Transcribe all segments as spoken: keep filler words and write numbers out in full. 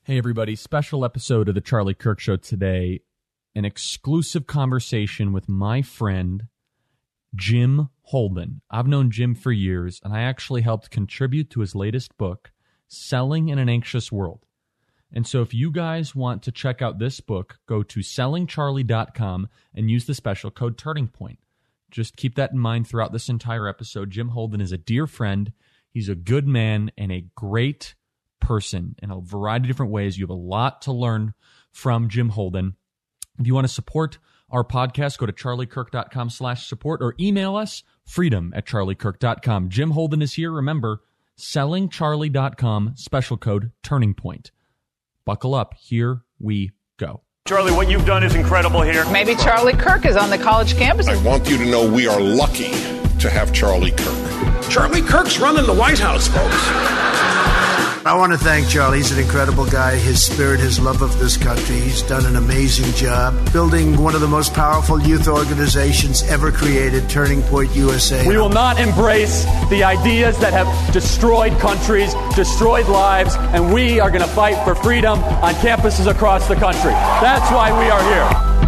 Hey everybody, special episode of the Charlie Kirk Show today. An exclusive conversation with my friend, Jim Holden. I've known Jim for years, and I actually helped contribute to his latest book, Selling in an Anxious World. And so if you guys want to check out this book, go to selling charlie dot com and use the special code Turning Point. Just keep that in mind throughout this entire episode. Jim Holden is a dear friend. He's a good man and a great person in a variety of different ways. You have a lot to learn from Jim Holden. If you want to support our podcast, go to charlie kirk dot com slash support or email us, freedom at charlie kirk dot com. Jim Holden is here. Remember, selling charlie dot com, special code Turning Point. Buckle up. Here we go. Charlie, what you've done is incredible here. Maybe Charlie Kirk is on the college campus. I want you to know we are lucky to have Charlie Kirk. Charlie Kirk's running the White House, folks. I want to thank Charlie. He's an incredible guy. His spirit, his love of this country. He's done an amazing job building one of the most powerful youth organizations ever created, Turning Point U S A. We will not embrace the ideas that have destroyed countries, destroyed lives, and we are going to fight for freedom on campuses across the country. That's why we are here.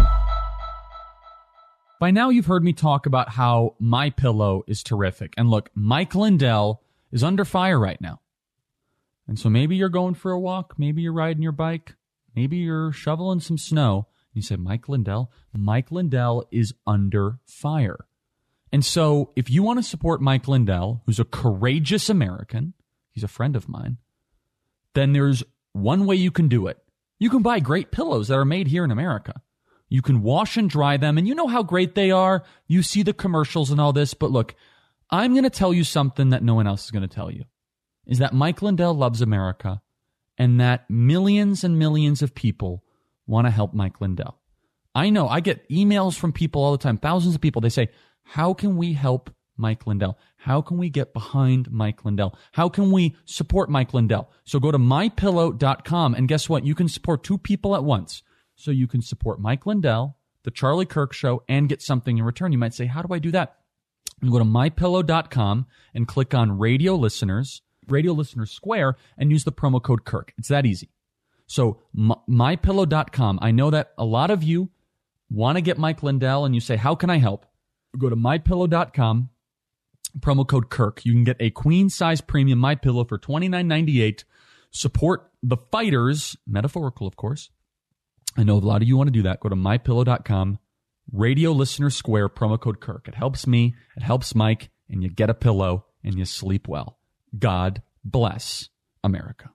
By now you've heard me talk about how MyPillow is terrific. And look, Mike Lindell is under fire right now. And so maybe you're going for a walk, maybe you're riding your bike, maybe you're shoveling some snow. You say, Mike Lindell? Mike Lindell is under fire. And so if you want to support Mike Lindell, who's a courageous American, he's a friend of mine, then there's one way you can do it. You can buy great pillows that are made here in America. You can wash and dry them, and you know how great they are. You see the commercials and all this, but look, I'm going to tell you something that no one else is going to tell you. Is that Mike Lindell loves America and that millions and millions of people want to help Mike Lindell. I know, I get emails from people all the time, thousands of people. They say, how can we help Mike Lindell? How can we get behind Mike Lindell? How can we support Mike Lindell? So go to my pillow dot com, and guess what? You can support two people at once. So you can support Mike Lindell, The Charlie Kirk Show, and get something in return. You might say, how do I do that? You go to my pillow dot com and click on Radio Listeners, Radio Listeners Square, and use the promo code Kirk. It's that easy. So my pillow dot com, I know that a lot of you want to get Mike Lindell, and you say, how can I help? Go to my pillow dot com, promo code Kirk. You can get a queen-size premium MyPillow for twenty-nine ninety-eight. Support the fighters, metaphorical, of course. I know a lot of you want to do that. Go to my pillow dot com, Radio Listener Square, promo code Kirk. It helps me, it helps Mike, and you get a pillow, and you sleep well. God bless America.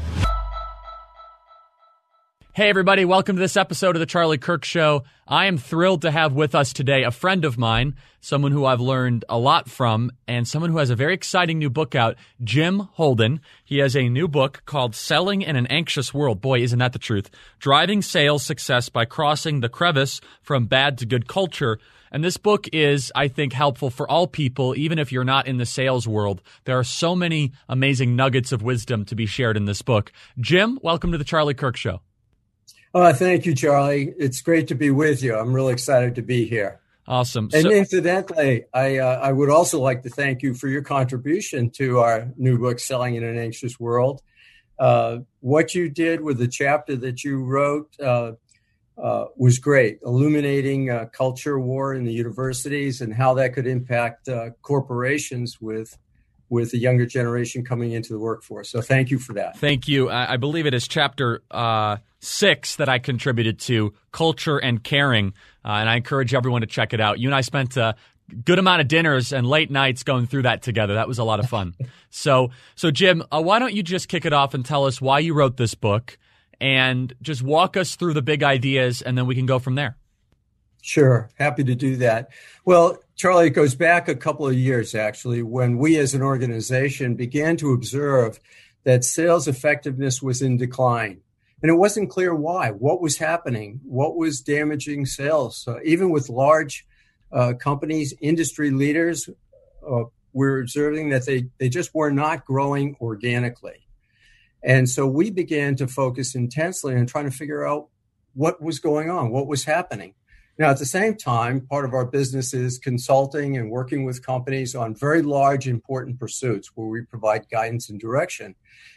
Hey, everybody. Welcome to this episode of The Charlie Kirk Show. I am thrilled to have with us today a friend of mine, someone who I've learned a lot from, and someone who has a very exciting new book out, Jim Holden. He has a new book called Selling in an Anxious World. Boy, isn't that the truth? Driving Sales Success by Crossing the Crevice from Bad to Good Culture. And this book is, I think, helpful for all people, even if you're not in the sales world. There are so many amazing nuggets of wisdom to be shared in this book. Jim, welcome to The Charlie Kirk Show. Oh, thank you, Charlie. It's great to be with you. I'm really excited to be here. Awesome. And so, incidentally, I uh, I would also like to thank you for your contribution to our new book, Selling in an Anxious World. Uh, what you did with the chapter that you wrote uh, uh, was great, illuminating uh, culture war in the universities and how that could impact uh, corporations with with the younger generation coming into the workforce. So thank you for that. Thank you. I, I believe it is chapter uh, six that I contributed to, Culture and Caring, uh, and I encourage everyone to check it out. You and I spent a good amount of dinners and late nights going through that together. That was a lot of fun. so, so Jim, uh, why don't you just kick it off and tell us why you wrote this book and just walk us through the big ideas, and then we can go from there. Sure. Happy to do that. Well, Charlie, it goes back a couple of years, actually, when we as an organization began to observe that sales effectiveness was in decline. And it wasn't clear why, what was happening, what was damaging sales. Uh, even with large uh, companies, industry leaders, uh, we're observing that they, they just were not growing organically. And so we began to focus intensely on trying to figure out what was going on, what was happening. Now, at the same time, part of our business is consulting and working with companies on very large, important pursuits where we provide guidance and direction.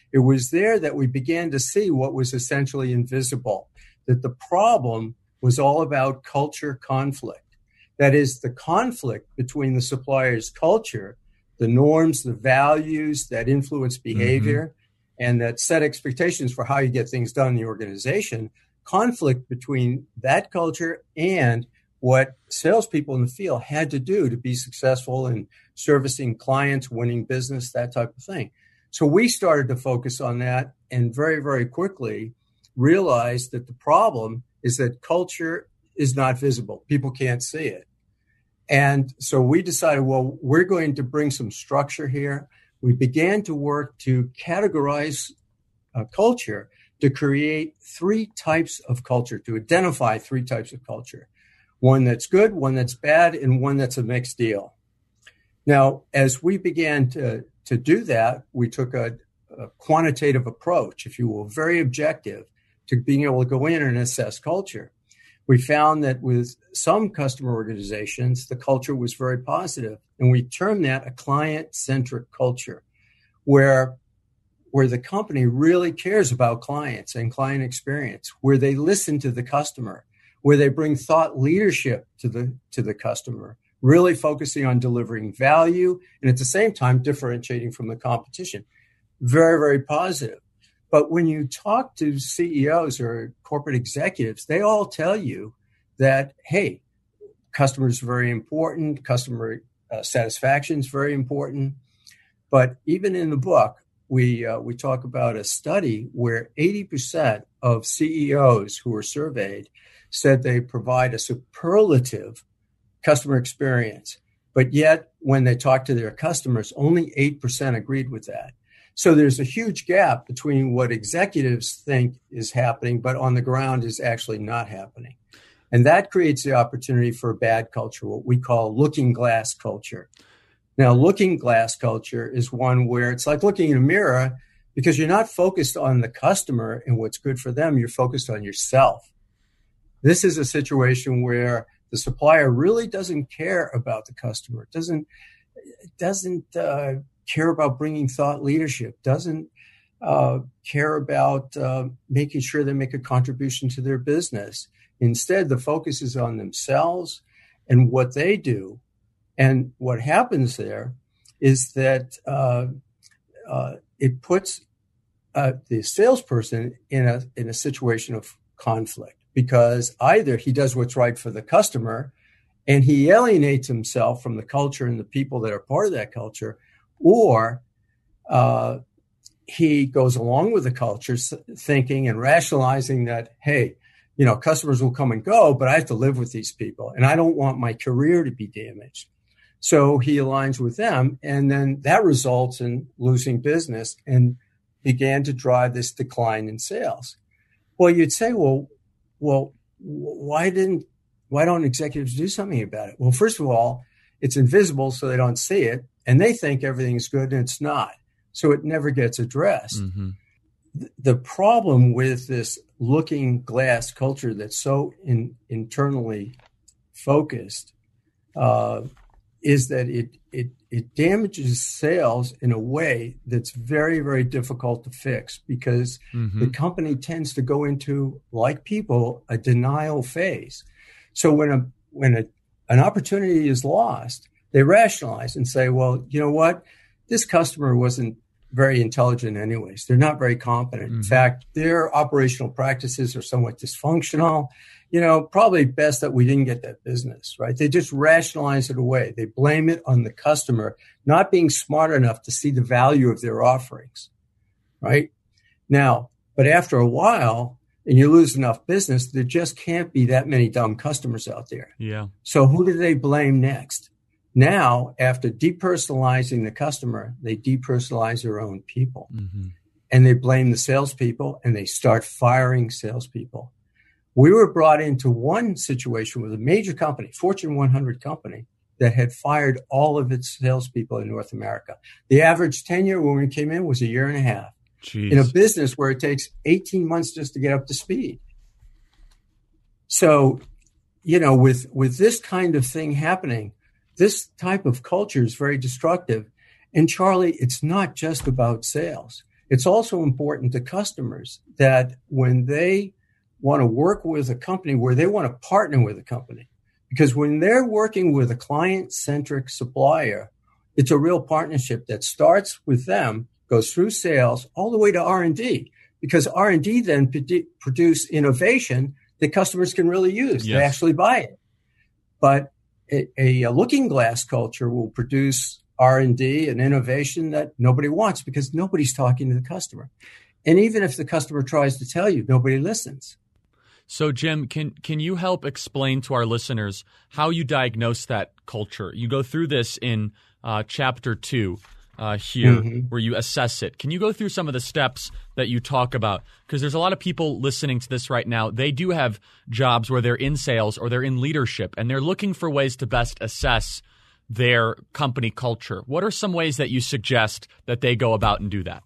It was there that we began to see what was essentially invisible, that the problem was all about culture conflict. That is, the conflict between the supplier's culture, the norms, the values that influence behavior, mm-hmm. and that set expectations for how you get things done in the organization, conflict between that culture and what salespeople in the field had to do to be successful in servicing clients, winning business, that type of thing. So we started to focus on that and very, very quickly realized that the problem is that culture is not visible. People can't see it. And so we decided, well, we're going to bring some structure here. We began to work to categorize uh, culture to create three types of culture, to identify three types of culture. One that's good, one that's bad, and one that's a mixed deal. Now, as we began to, to do that, we took a, a quantitative approach, if you will, very objective, to being able to go in and assess culture. We found that with some customer organizations, the culture was very positive, and we termed that a client-centric culture, where, where the company really cares about clients and client experience, where they listen to the customer, where they bring thought leadership to the to the customer, really focusing on delivering value and at the same time differentiating from the competition. Very, very positive. But when you talk to C E Os or corporate executives, they all tell you that, hey, customers are very important, customer uh, satisfaction is very important. But even in the book, we uh, we talk about a study where eighty percent of C E Os who were surveyed said they provide a superlative customer experience. But yet, when they talk to their customers, only eight percent agreed with that. So there's a huge gap between what executives think is happening, but on the ground is actually not happening. And that creates the opportunity for a bad culture, what we call looking glass culture. Now, looking glass culture is one where it's like looking in a mirror because you're not focused on the customer and what's good for them. You're focused on yourself. This is a situation where the supplier really doesn't care about the customer, doesn't doesn't uh, care about bringing thought leadership, doesn't uh, care about uh, making sure they make a contribution to their business. Instead, the focus is on themselves and what they do. And what happens there is that uh, uh, it puts uh, the salesperson in a in a situation of conflict. Because either he does what's right for the customer and he alienates himself from the culture and the people that are part of that culture, or uh, he goes along with the culture thinking and rationalizing that, hey, you know, customers will come and go, but I have to live with these people and I don't want my career to be damaged. So he aligns with them, and then that results in losing business and began to drive this decline in sales. Well, you'd say, well, Well, why didn't, why don't executives do something about it? Well, first of all, it's invisible, so they don't see it, and they think everything's good, and it's not. So it never gets addressed. Mm-hmm. The problem with this looking glass culture that's so in, internally focused uh, is that it, it it damages sales in a way that's very, very difficult to fix because mm-hmm. the company tends to go into, like people, a denial phase. So when a when a, an opportunity is lost, they rationalize and say, well, you know what? This customer wasn't very intelligent anyways. They're not very competent. Mm-hmm. In fact, their operational practices are somewhat dysfunctional. You know, probably best that we didn't get that business, right? They just rationalize it away. They blame it on the customer not being smart enough to see the value of their offerings, right? Now, but after a while, and you lose enough business, there just can't be that many dumb customers out there. Yeah. So who do they blame next? Now, after depersonalizing the customer, they depersonalize their own people. Mm-hmm. And they blame the salespeople, and they start firing salespeople. We were brought into one situation with a major company, Fortune one hundred company, that had fired all of its salespeople in North America. The average tenure when we came in was a year and a half. Jeez. In a business where it takes eighteen months just to get up to speed. So, you know, with, with this kind of thing happening, this type of culture is very destructive. And Charlie, it's not just about sales. It's also important to customers that when they want to work with a company, where they want to partner with a company, because when they're working with a client-centric supplier, it's a real partnership that starts with them, goes through sales, all the way to R and D, because R and D then produ- produce innovation that customers can really use. Yes. They actually buy it. But a, a looking glass culture will produce R and D and innovation that nobody wants because nobody's talking to the customer. And even if the customer tries to tell you, nobody listens. So, Jim, can can you help explain to our listeners how you diagnose that culture? You go through this in uh, chapter two uh, here, mm-hmm. where you assess it. Can you go through some of the steps that you talk about? Because there's a lot of people listening to this right now. They do have jobs where they're in sales or they're in leadership, and they're looking for ways to best assess their company culture. What are some ways that you suggest that they go about and do that?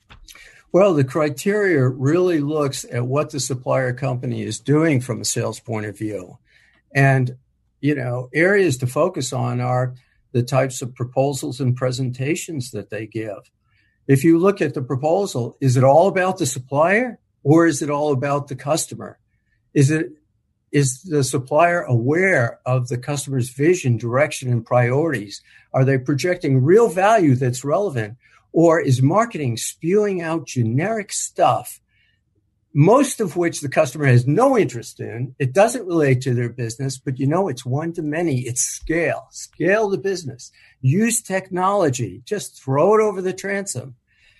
Well, the criteria really looks at what the supplier company is doing from a sales point of view. And, you know, areas to focus on are the types of proposals and presentations that they give. If you look at the proposal, is it all about the supplier or is it all about the customer? Is it Is the supplier aware of the customer's vision, direction, and priorities? Are they projecting real value that's relevant? Or is marketing spewing out generic stuff, most of which the customer has no interest in? It doesn't relate to their business, but you know, it's one to many. It's scale. Scale the business. Use technology. Just throw it over the transom.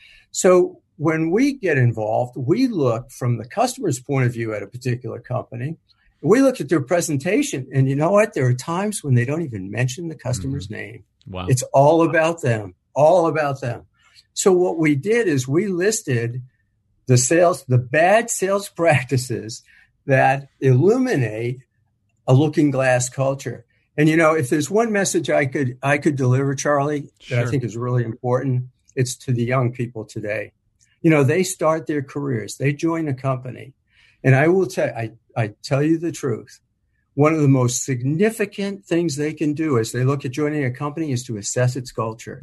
So when we get involved, we look from the customer's point of view at a particular company. We look at their presentation, and you know what? There are times when they don't even mention the customer's mm-hmm. name. Wow. It's all about them, all about them. So what we did is we listed the sales, the bad sales practices that illuminate a looking glass culture. And, you know, if there's one message I could I could deliver, Charlie, sure. that I think is really important, it's to the young people today. You know, they start their careers. They join a company. And I will tell I, I tell you the truth. One of the most significant things they can do as they look at joining a company is to assess its culture.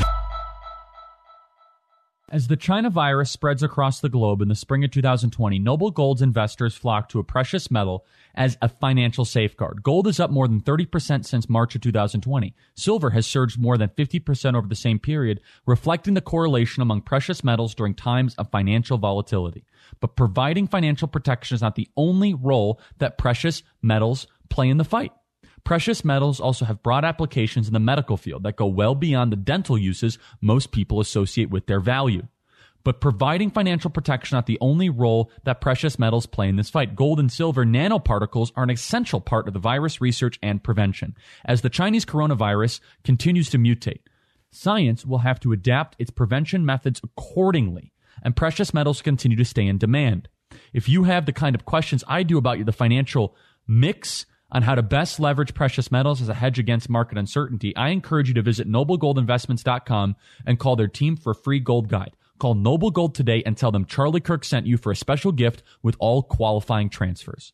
As the China virus spreads across the globe in the spring of two thousand twenty, Noble Gold's investors flocked to a precious metal as a financial safeguard. Gold is up more than thirty percent since March of two thousand twenty. Silver has surged more than fifty percent over the same period, reflecting the correlation among precious metals during times of financial volatility. But providing financial protection is not the only role that precious metals play in the fight. Precious metals also have broad applications in the medical field that go well beyond the dental uses most people associate with their value. But providing financial protection is not the only role that precious metals play in this fight. Gold and silver nanoparticles are an essential part of the virus research and prevention. As the Chinese coronavirus continues to mutate, science will have to adapt its prevention methods accordingly, and precious metals continue to stay in demand. If you have the kind of questions I do about the financial mix on how to best leverage precious metals as a hedge against market uncertainty, I encourage you to visit noble gold investments dot com and call their team for a free gold guide. Call Noble Gold today and tell them Charlie Kirk sent you for a special gift with all qualifying transfers.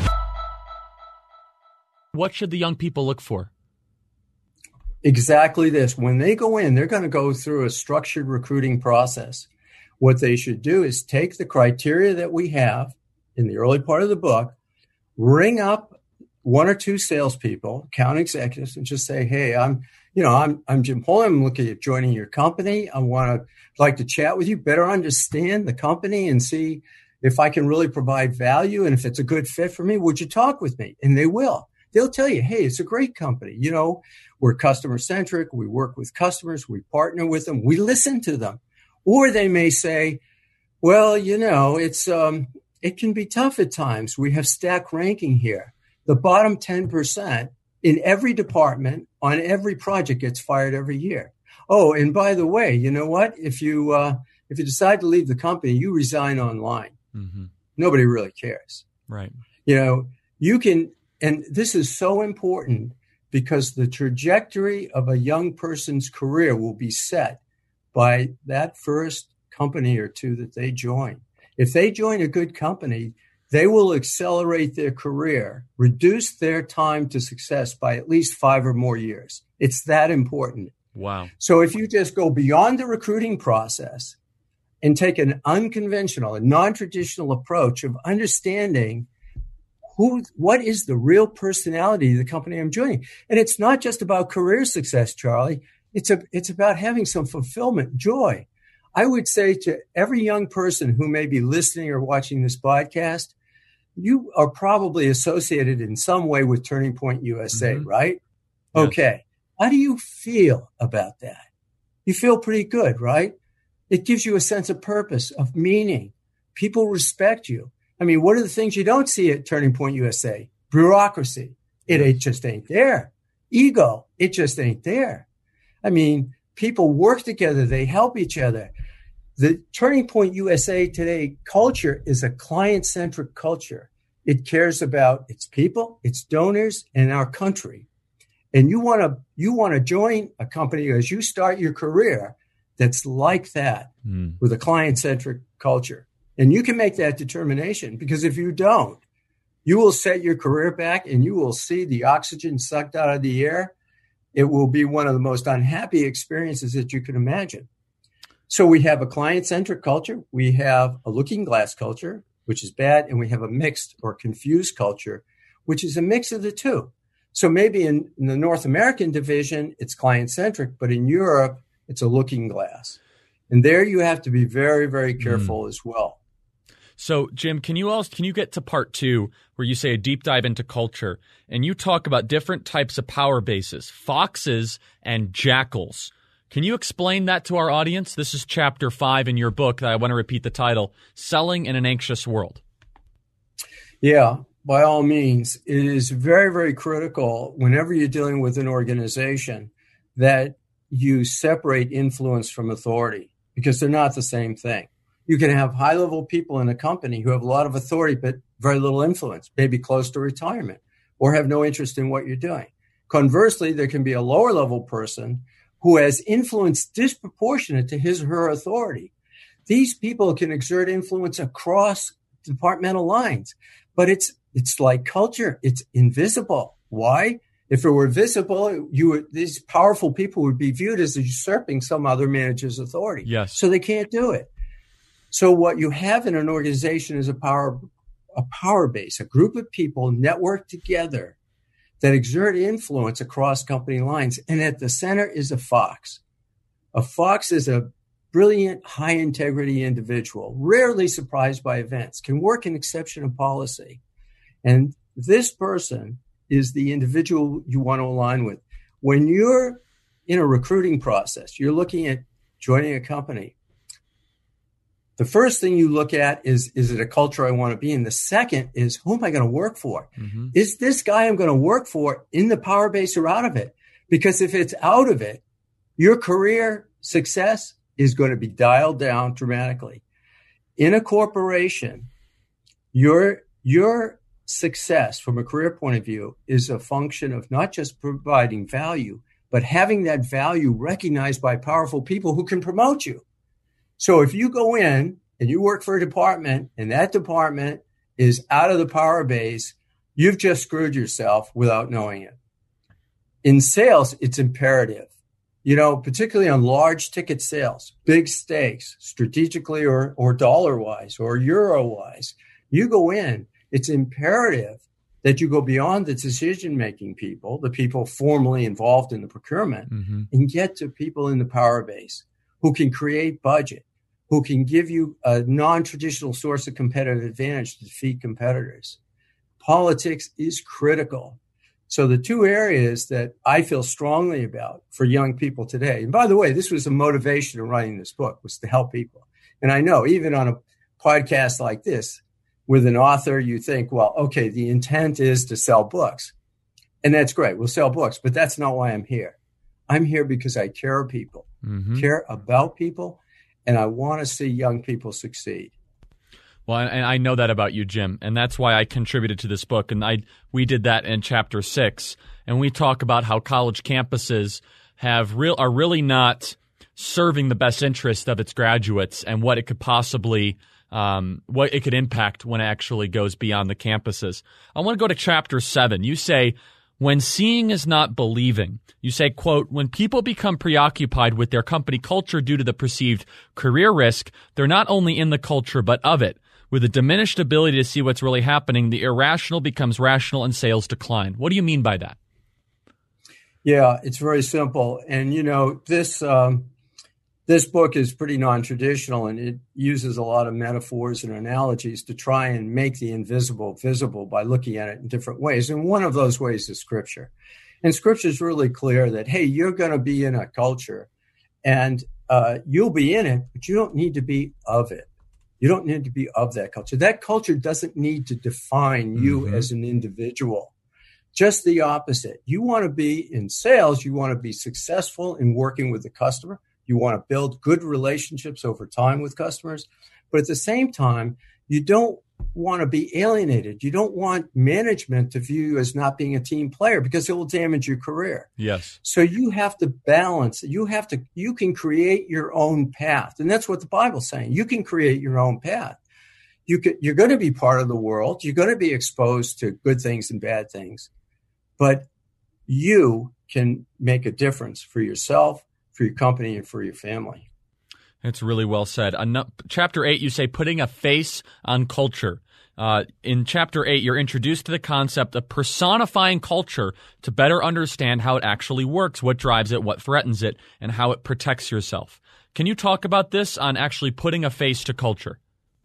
What should the young people look for? Exactly this. When they go in, they're going to go through a structured recruiting process. What they should do is take the criteria that we have in the early part of the book, ring up one or two salespeople, account executives, and just say, "Hey, I'm, you know, I'm, I'm Jim Pullen. I'm looking at joining your company. I want to like to chat with you, better understand the company, and see if I can really provide value. And if it's a good fit for me, would you talk with me?" And they will. They'll tell you, "Hey, it's a great company. You know, we're customer centric. We work with customers. We partner with them. We listen to them." Or they may say, "Well, you know, it's um, it can be tough at times. We have stack ranking here. The bottom ten percent in every department on every project gets fired every year. Oh, and by the way, you know what? If you uh, if you decide to leave the company, you resign online. Mm-hmm. Nobody really cares." Right. You know, you can, and this is so important because the trajectory of a young person's career will be set by that first company or two that they join. If they join a good company, they will accelerate their career, reduce their time to success by at least five or more years. It's that important. Wow. So if you just go beyond the recruiting process and take an unconventional and non-traditional approach of understanding who, what is the real personality of the company I'm joining. And it's not just about career success, Charlie. It's a, it's about having some fulfillment, joy. I would say to every young person who may be listening or watching this podcast, you are probably associated in some way with Turning Point U S A, mm-hmm. right? Yes. Okay. How do you feel about that? You feel pretty good, right? It gives you a sense of purpose, of meaning. People respect you. I mean, what are the things you don't see at Turning Point U S A? Bureaucracy. It ain't just ain't there. Ego. It just ain't there. I mean, people work together. They help each other. The Turning Point U S A today culture is a client-centric culture. It cares about its people, its donors, and our country. And you want to you want to join a company as you start your career that's like that, mm. with a client-centric culture. And you can make that determination, because if you don't, you will set your career back and you will see the oxygen sucked out of the air. It will be one of the most unhappy experiences that you can imagine. So we have a client-centric culture. We have a looking glass culture, which is bad. And we have a mixed or confused culture, which is a mix of the two. So maybe in, in the North American division, it's client-centric, but in Europe, it's a looking glass. And there you have to be very, very careful mm. as well. So, Jim, can you also, can you get to part two where you say a deep dive into culture and you talk about different types of power bases, foxes and jackals? Can you explain that to our audience? This is chapter five in your book that I want to repeat the title, Selling in an Anxious World. Yeah, by all means. It is very, very critical whenever you're dealing with an organization that you separate influence from authority, because they're not the same thing. You can have high-level people in a company who have a lot of authority but very little influence, maybe close to retirement, or have no interest in what you're doing. Conversely, there can be a lower-level person who has influence disproportionate to his or her authority. These people can exert influence across departmental lines, but it's it's like culture. It's invisible. Why? If it were visible, you would, these powerful people would be viewed as usurping some other manager's authority. Yes. So they can't do it. So what you have in an organization is a power, a power base, a group of people networked together that exert influence across company lines. And at the center is a fox. A fox is a brilliant, high-integrity individual, rarely surprised by events, can work in exceptional policy. And this person is the individual you want to align with. When you're in a recruiting process, you're looking at joining a company, the first thing you look at is, is it a culture I want to be in? The second is, who am I going to work for? Mm-hmm. Is this guy I'm going to work for in the power base or out of it? Because if it's out of it, your career success is going to be dialed down dramatically. In a corporation, your, your success from a career point of view is a function of not just providing value, but having that value recognized by powerful people who can promote you. So if you go in and you work for a department and that department is out of the power base, you've just screwed yourself without knowing it. In sales, it's imperative, you know, particularly on large ticket sales, big stakes, strategically or, or dollar wise or euro wise. You go in, it's imperative that you go beyond the decision-making people, the people formally involved in the procurement, mm-hmm. and get to people in the power base who can create budget, who can give you a non-traditional source of competitive advantage to defeat competitors. Politics is critical. So the two areas that I feel strongly about for young people today, and by the way, this was a motivation in writing this book, was to help people. And I know even on a podcast like this, with an author, you think, well, okay, the intent is to sell books. And that's great. We'll sell books, but that's not why I'm here. I'm here because I care people, mm-hmm. care about people, and I want to see young people succeed. Well, and I know that about you, Jim, and that's why I contributed to this book. And I we did that in chapter six, and we talk about how college campuses have real are really not serving the best interest of its graduates and what it could possibly um, what it could impact when it actually goes beyond the campuses. I want to go to chapter seven. You say, When seeing is not believing, you say, quote, when people become preoccupied with their company culture due to the perceived career risk, they're not only in the culture but of it. With a diminished ability to see what's really happening, the irrational becomes rational and sales decline. What do you mean by that? Yeah, it's very simple. And, you know, this um, this book is pretty non-traditional, and it uses a lot of metaphors and analogies to try and make the invisible visible by looking at it in different ways. And one of those ways is Scripture. And Scripture is really clear that, hey, you're going to be in a culture, and uh, you'll be in it, but you don't need to be of it. You don't need to be of that culture. That culture doesn't need to define you mm-hmm. as an individual. Just the opposite. You want to be in sales. You want to be successful in working with the customer. You want to build good relationships over time with customers. But at the same time, you don't want to be alienated. You don't want management to view you as not being a team player because it will damage your career. Yes. So you have to balance. You have to, you can create your own path. And that's what the Bible's saying. You can create your own path. You can, you're going to be part of the world. You're going to be exposed to good things and bad things. But you can make a difference for yourself, for your company, and for your family. It's really well said. Chapter eight, you say putting a face on culture. Uh, in Chapter eight, you're introduced to the concept of personifying culture to better understand how it actually works, what drives it, what threatens it, and how it protects yourself. Can you talk about this on actually putting a face to culture?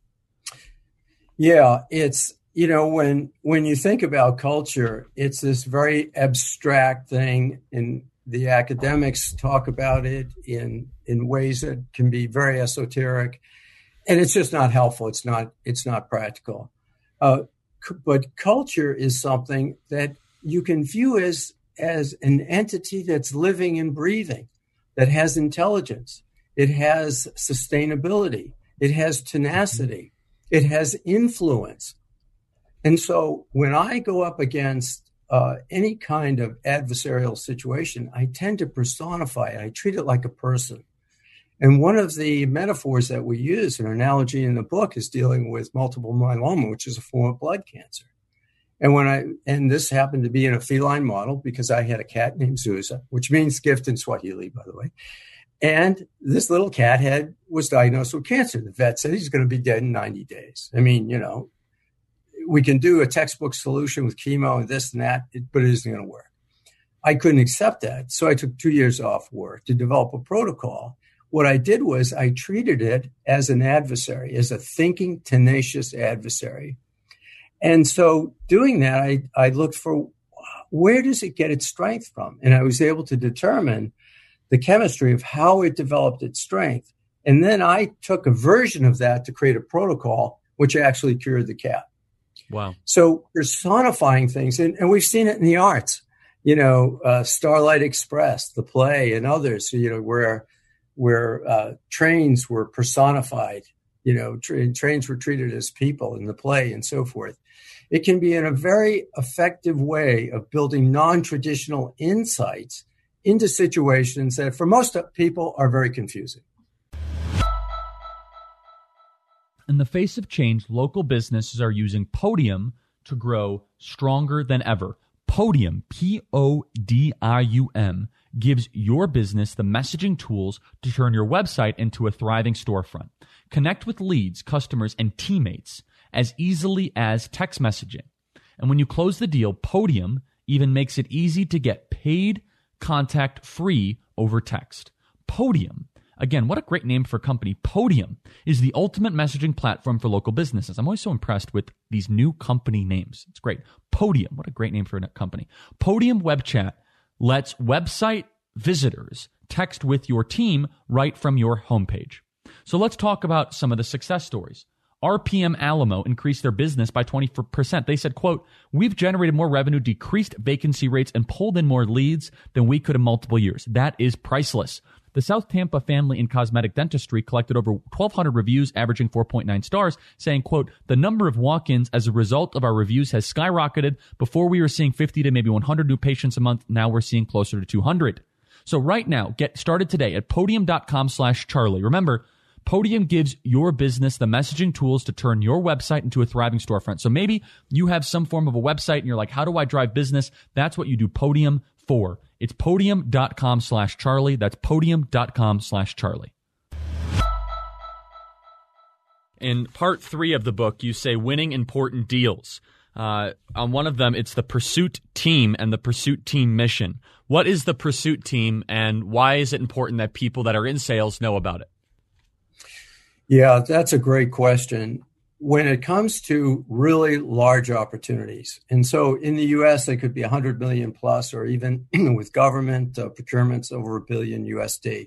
Yeah, it's, you know, when when you think about culture, it's this very abstract thing, and the academics talk about it in in ways that can be very esoteric, and it's just not helpful. It's not it's not practical. Uh, c- but culture is something that you can view as as an entity that's living and breathing, that has intelligence, it has sustainability, it has tenacity, it has influence. And so when I go up against uh, any kind of adversarial situation, I tend to personify it. I treat it like a person. And one of the metaphors that we use, an analogy in the book, is dealing with multiple myeloma, which is a form of blood cancer. And when I and this happened to be in a feline model because I had a cat named Zuza, which means gift in Swahili, by the way. And this little cat had was diagnosed with cancer. The vet said he's going to be dead in ninety days. I mean, you know, we can do a textbook solution with chemo and this and that, but it isn't going to work. I couldn't accept that. So I took two years off work to develop a protocol. What I did was I treated it as an adversary, as a thinking, tenacious adversary. And so doing that, I, I looked for where does it get its strength from? And I was able to determine the chemistry of how it developed its strength. And then I took a version of that to create a protocol, which actually cured the cat. Wow. So personifying things, and, and we've seen it in the arts, you know, uh, Starlight Express, the play, and others, you know, where where uh, trains were personified, you know, tra- trains were treated as people in the play and so forth. It can be in a very effective way of building non-traditional insights into situations that for most people are very confusing. In the face of change, local businesses are using Podium to grow stronger than ever. Podium, P O D I U M, gives your business the messaging tools to turn your website into a thriving storefront. Connect with leads, customers, and teammates as easily as text messaging. And when you close the deal, Podium even makes it easy to get paid contact free over text. Podium. Again, what a great name for a company. Podium is the ultimate messaging platform for local businesses. I'm always so impressed with these new company names. It's great. Podium. What a great name for a company. Podium Web Chat lets website visitors text with your team right from your homepage. So let's talk about some of the success stories. R P M Alamo increased their business by twenty percent. They said, quote, we've generated more revenue, decreased vacancy rates, and pulled in more leads than we could in multiple years. That is priceless. The South Tampa Family and Cosmetic Dentistry collected over twelve hundred reviews, averaging four point nine stars, saying, quote, the number of walk-ins as a result of our reviews has skyrocketed. Before we were seeing fifty to maybe one hundred new patients a month. Now we're seeing closer to two hundred. So right now, get started today at podium.com slash Charlie. Remember, Podium gives your business the messaging tools to turn your website into a thriving storefront. So maybe you have some form of a website and you're like, how do I drive business? That's what you do Podium for. It's podium.com slash Charlie. That's podium.com slash Charlie. In part three of the book, you say winning important deals. Uh, on one of them, it's the Pursuit Team and the Pursuit Team mission. What is the Pursuit Team, and why is it important that people that are in sales know about it? Yeah, that's a great question. When it comes to really large opportunities, and so in the U S, they could be one hundred million plus, or even with government uh, procurements over a billion U S D.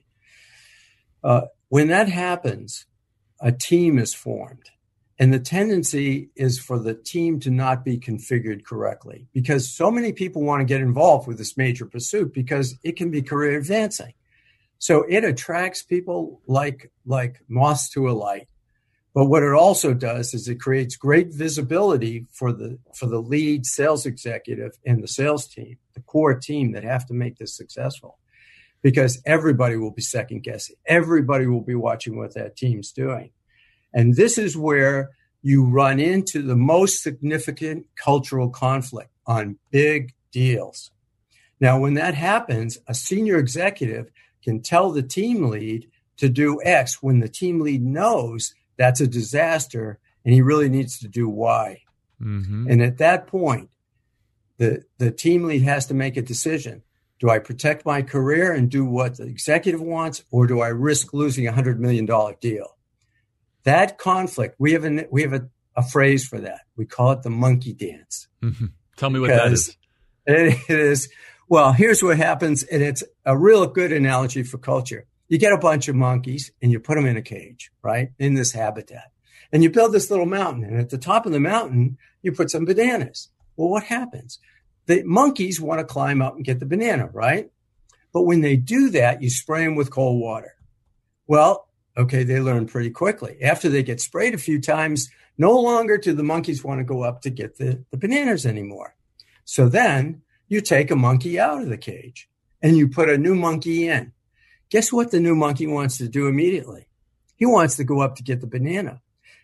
Uh, when that happens, a team is formed. And the tendency is for the team to not be configured correctly, because so many people want to get involved with this major pursuit because it can be career advancing. So it attracts people like, like moths to a light. But what it also does is it creates great visibility for the, for the lead sales executive and the sales team, the core team that have to make this successful, because everybody will be second guessing. Everybody will be watching what that team's doing. And this is where you run into the most significant cultural conflict on big deals. Now, when that happens, a senior executive can tell the team lead to do X when the team lead knows that's a disaster and he really needs to do Y. Mm-hmm. And at that point, the, the team lead has to make a decision. Do I protect my career and do what the executive wants, or do I risk losing a one hundred million dollars deal? That conflict, we have, an, we have a, a phrase for that. We call it the monkey dance. Mm-hmm. Tell me what that is. It is, well, here's what happens, and it's a real good analogy for culture. You get a bunch of monkeys, and you put them in a cage, right, in this habitat. And you build this little mountain, and at the top of the mountain, you put some bananas. Well, what happens? The monkeys want to climb up and get the banana, right? But when they do that, you spray them with cold water. Well, okay, they learn pretty quickly. After they get sprayed a few times, no longer do the monkeys want to go up to get the, the bananas anymore. So then you take a monkey out of the cage and you put a new monkey in. Guess what the new monkey wants to do immediately? He wants to go up to get the banana.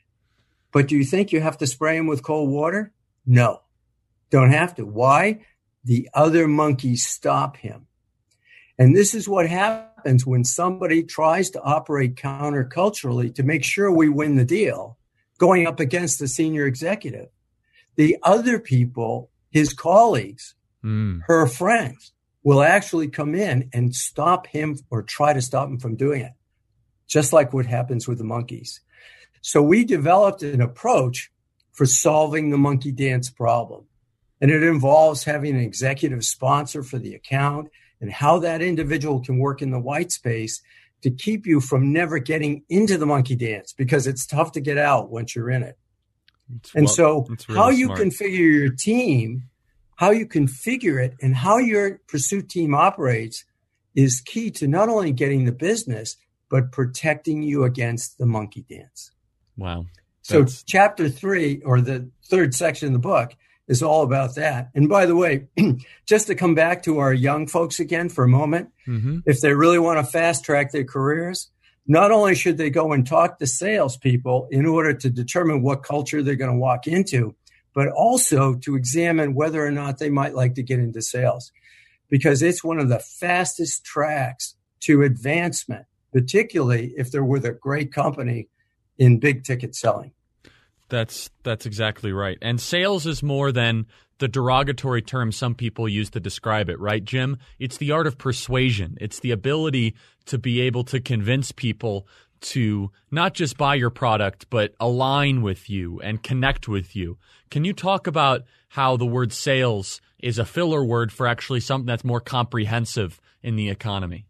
But do you think you have to spray him with cold water? No, don't have to. Why? The other monkeys stop him. And this is what happens when somebody tries to operate counterculturally to make sure we win the deal, going up against the senior executive. The other people, his colleagues, mm. her friends, will actually come in and stop him or try to stop him from doing it, just like what happens with the monkeys. So we developed an approach for solving the monkey dance problem. And it involves having an executive sponsor for the account and how that individual can work in the white space to keep you from never getting into the monkey dance, because it's tough to get out once you're in it. It's and well, so really how you smart. configure your team, how you configure it, and how your pursuit team operates is key to not only getting the business, but protecting you against the monkey dance. Wow. So chapter three, or the third section of the book, is all about that. And by the way, just to come back to our young folks again for a moment, mm-hmm. if they really want to fast track their careers, not only should they go and talk to salespeople in order to determine what culture they're going to walk into, but also to examine whether or not they might like to get into sales, because it's one of the fastest tracks to advancement, particularly if they're with a great company in big ticket selling. That's that's exactly right. And sales is more than the derogatory term some people use to describe it, right, Jim? It's the art of persuasion. It's the ability to be able to convince people to not just buy your product, but align with you and connect with you. Can you talk about how the word sales is a filler word for actually something that's more comprehensive in the economy?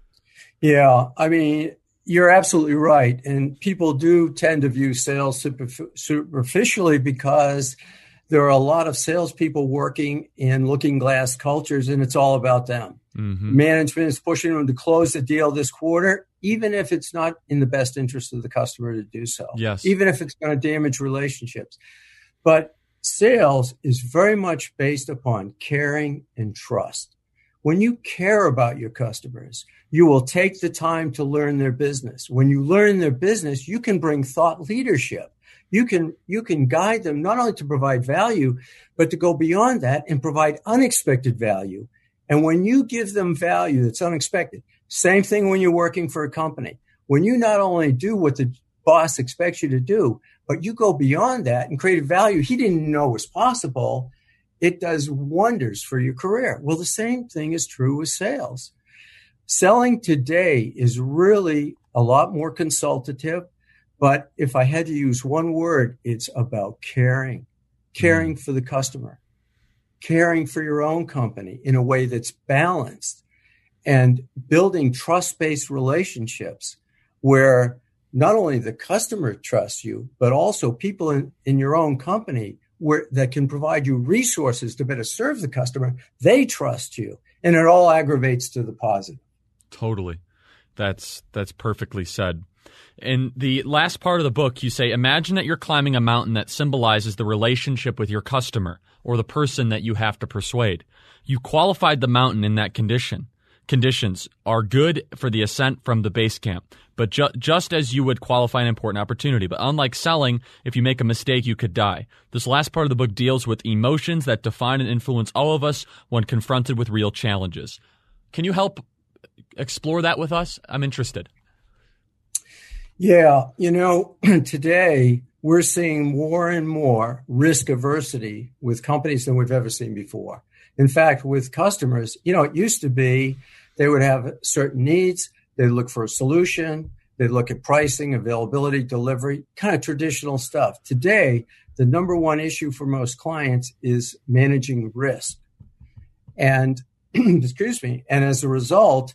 Yeah, I mean, you're absolutely right. And people do tend to view sales superficially because there are a lot of salespeople working in looking glass cultures, and it's all about them. Mm-hmm. Management is pushing them to close the deal this quarter, even if it's not in the best interest of the customer to do so. Yes. Even if it's going to damage relationships. But sales is very much based upon caring and trust. When you care about your customers, you will take the time to learn their business. When you learn their business, you can bring thought leadership. You can, you can guide them not only to provide value, but to go beyond that and provide unexpected value. And when you give them value that's unexpected, same thing when you're working for a company. When you not only do what the boss expects you to do, but you go beyond that and create value he didn't know was possible, it does wonders for your career. Well, the same thing is true with sales. Selling today is really a lot more consultative, but if I had to use one word, it's about caring, caring mm. for the customer, caring for your own company in a way that's balanced, and building trust-based relationships where not only the customer trusts you, but also people in, in your own company where that can provide you resources to better serve the customer. They trust you, and it all aggravates to the positive. Totally. That's that's perfectly said. In the last part of the book, you say, imagine that you're climbing a mountain that symbolizes the relationship with your customer or the person that you have to persuade. You qualified the mountain in that condition. Conditions are good for the ascent from the base camp, but ju- just as you would qualify an important opportunity. But unlike selling, if you make a mistake, you could die. This last part of the book deals with emotions that define and influence all of us when confronted with real challenges. Can you help explore that with us? I'm interested. Yeah, you know, today we're seeing more and more risk aversity with companies than we've ever seen before. In fact, with customers, you know, it used to be they would have certain needs. They'd look for a solution. They'd look at pricing, availability, delivery, kind of traditional stuff. Today, the number one issue for most clients is managing risk. And, excuse me, and as a result,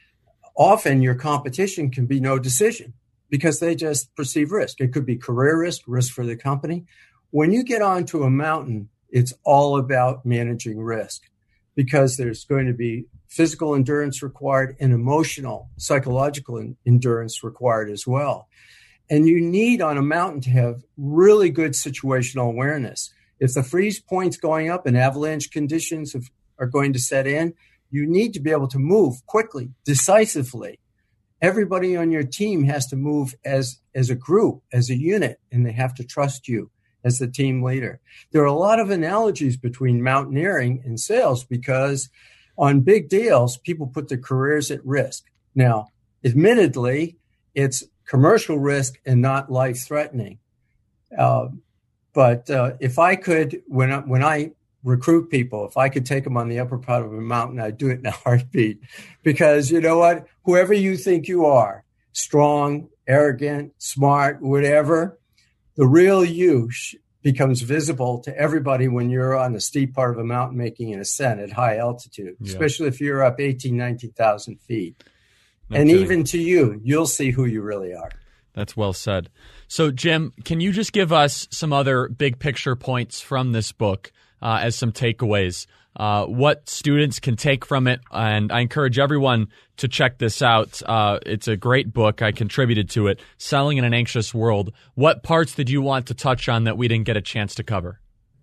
often your competition can be no decision because they just perceive risk. It could be career risk, risk for the company. When you get onto a mountain, it's all about managing risk because there's going to be physical endurance required and emotional, psychological endurance required as well. And you need on a mountain to have really good situational awareness. If the freeze point's going up and avalanche conditions have, are going to set in, you need to be able to move quickly, decisively. Everybody on your team has to move as, as a group, as a unit, and they have to trust you as the team leader. There are a lot of analogies between mountaineering and sales because on big deals, people put their careers at risk. Now, admittedly, it's commercial risk and not life-threatening. Uh, but uh, if I could, when I, when I recruit people, if I could take them on the upper part of a mountain, I'd do it in a heartbeat. Because you know what? Whoever you think you are, strong, arrogant, smart, whatever, the real you sh- becomes visible to everybody when you're on the steep part of a mountain making an ascent at high altitude, yeah. Especially if you're up eighteen, nineteen thousand feet. No and kidding. Even to you, you'll see who you really are. That's well said. So, Jim, can you just give us some other big picture points from this book uh, as some takeaways? Uh, what students can take from it, and I encourage everyone to check this out. Uh, it's a great book. I contributed to it, Selling in an Anxious World. What parts did you want to touch on that we didn't get a chance to cover?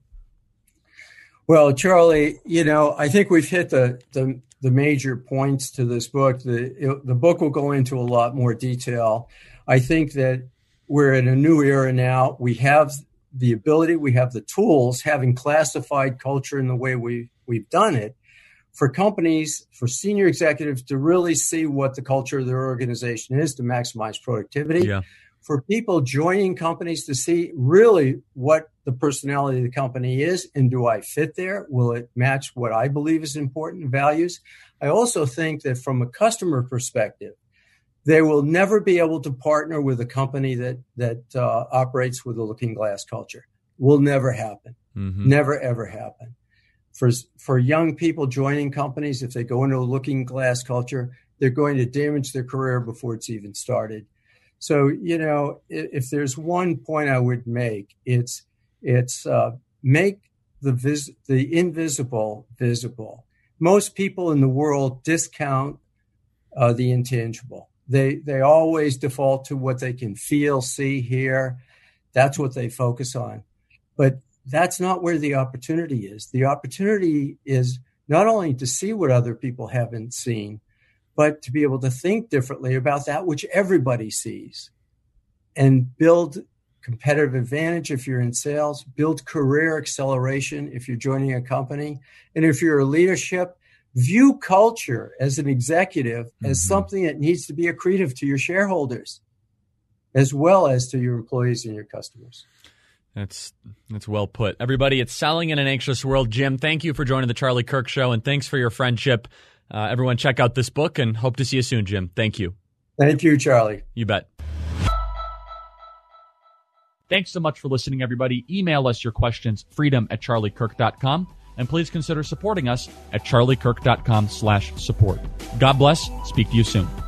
Well, Charlie, you know, I think we've hit the the, the major points to this book. The, the book will go into a lot more detail. I think that we're in a new era now. We have the ability, we have the tools, having classified culture in the way we we've done it, for companies, for senior executives to really see what the culture of their organization is to maximize productivity. Yeah. For people joining companies to see really what the personality of the company is and do I fit there? Will it match what I believe is important values? I also think that from a customer perspective, they will never be able to partner with a company that that uh, operates with a looking glass culture. Will never happen. Mm-hmm. Never, ever happen. For for young people joining companies, if they go into a looking glass culture, they're going to damage their career before it's even started. So, you know, if, if there's one point I would make, it's it's uh, make the vis- the invisible visible. Most people in the world discount uh, the intangible. They they always default to what they can feel, see, hear. That's what they focus on. But that's not where the opportunity is. The opportunity is not only to see what other people haven't seen, but to be able to think differently about that which everybody sees and build competitive advantage if you're in sales, build career acceleration if you're joining a company. And if you're a leadership, view culture as an executive mm-hmm. as something that needs to be accretive to your shareholders, as well as to your employees and your customers. That's that's well put. Everybody, it's Selling in an Anxious World. Jim, thank you for joining the Charlie Kirk Show, and thanks for your friendship. Uh, everyone, check out this book, and hope to see you soon, Jim. Thank you. Thank you, Charlie. You bet. Thanks so much for listening, everybody. Email us your questions, freedom at charlie kirk dot com, and please consider supporting us at charlie kirk dot com slash support. God bless. Speak to you soon.